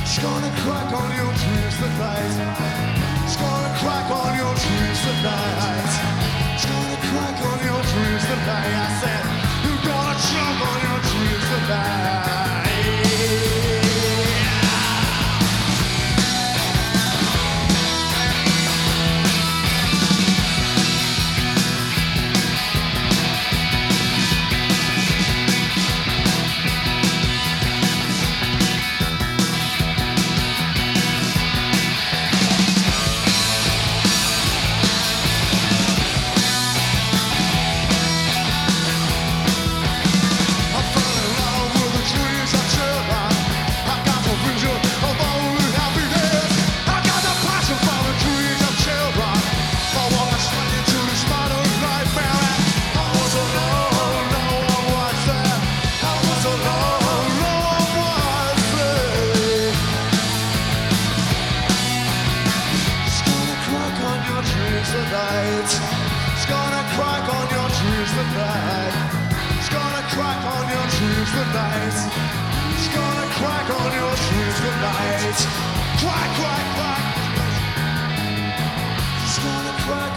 It's gonna crack on your dreams tonight. It's gonna crack on your dreams tonight. It's gonna crack on your dreams tonight. I said, you're gonna choke on your dreams tonight. It's gonna crack on your dreams tonight. It's gonna crack on your dreams tonight. It's gonna crack on your dreams tonight. Crack, crack, crack. It's gonna crack.